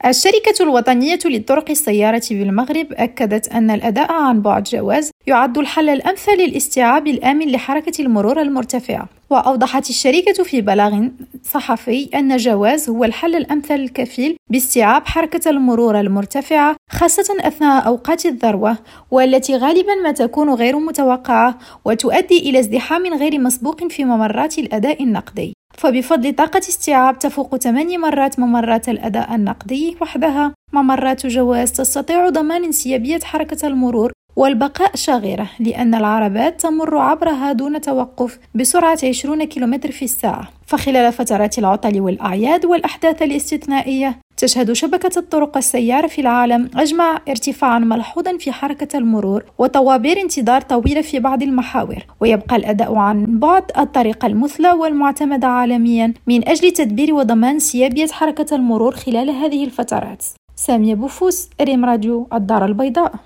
الشركة الوطنية لطرق السيارة بالمغرب أكدت أن الأداء عن بعد جواز يعد الحل الأمثل للاستيعاب الآمن لحركة المرور المرتفعة. وأوضحت الشركة في بلاغ صحفي أن جواز هو الحل الأمثل الكفيل باستيعاب حركة المرور المرتفعة، خاصة أثناء أوقات الذروة، والتي غالبا ما تكون غير متوقعة وتؤدي إلى ازدحام غير مسبوق في ممرات الأداء النقدي. فبفضل طاقة استيعاب تفوق 8 مرات ممرات الأداء النقدي وحدها، ممرات جواز تستطيع ضمان انسيابية حركة المرور والبقاء شاغرة، لأن العربات تمر عبرها دون توقف بسرعة 20 كم في الساعة. فخلال فترات العطل والأعياد والأحداث الاستثنائية تشهد شبكة الطرق السيارة في العالم أجمع ارتفاعا ملحوظا في حركة المرور وطوابير انتظار طويلة في بعض المحاور، ويبقى الأداء عن بعد الطريقة المثلى والمعتمدة عالميا من أجل تدبير وضمان سيابية حركة المرور خلال هذه الفترات. سامية بوفوس، ريم راديو، الدار البيضاء.